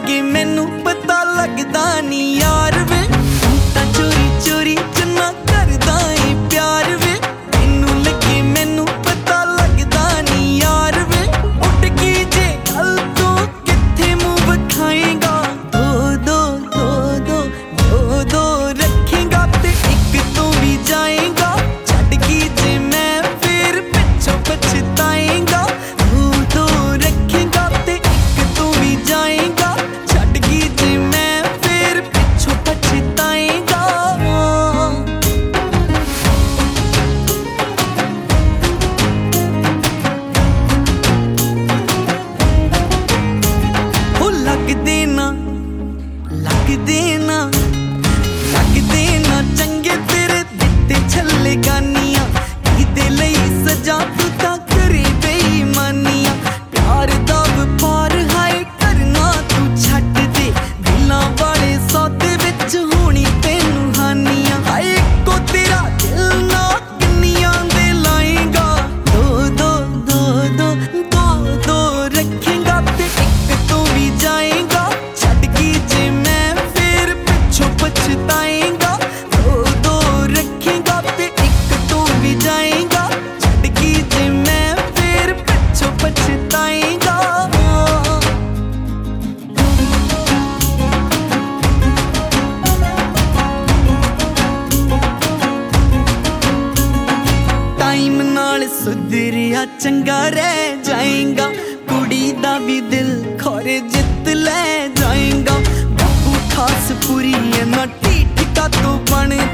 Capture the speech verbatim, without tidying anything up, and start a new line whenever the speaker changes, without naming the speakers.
लगे मैनू पता लगदा नी यार वे तू तां चोरी चोरी चन्ना करदा ए प्यार वे मैनू लगे मैनू पता लगदा नी यार वे उठ की जे गल तू किथे मुंह विखाएगा दो दो दो दो दो दो रखेगा ते एक तू भी जाएगा छड्ड की जे मैं फिर पिछों पछताएगा दो दो रखेगा ते एक तू भी जाएगा छड्ड की जे मैं फिर पिछों पछताएगा हो लग देना लग देना लग देना चंगे तेरे दिते छल्ले गानियां किदे लई सजा तू तां करे बेईमानियां प्यार दा व्यापार हाय करना तू छड्ड दे दिलां वाले सौदे विच होनी तैनू हानियां हाय को तेरा दिल ना किन्नियां दे लाएगा दो दो दो दो दो दो रखेगा ते एक तू भी जाएगा छड्ड की जे मैं फिर पिछों पछताएगा दो दो रखेगा ते एक तू भी जाएगा छड्ड की जे मैं फिर पिछों पछताएगा टाइम नाल सुधरिया चंगा रह जाएगा कुड़ी दा भी दिल खोरे जित ले जाएगा बाबू खास पूरी है ना टीठ का तू बन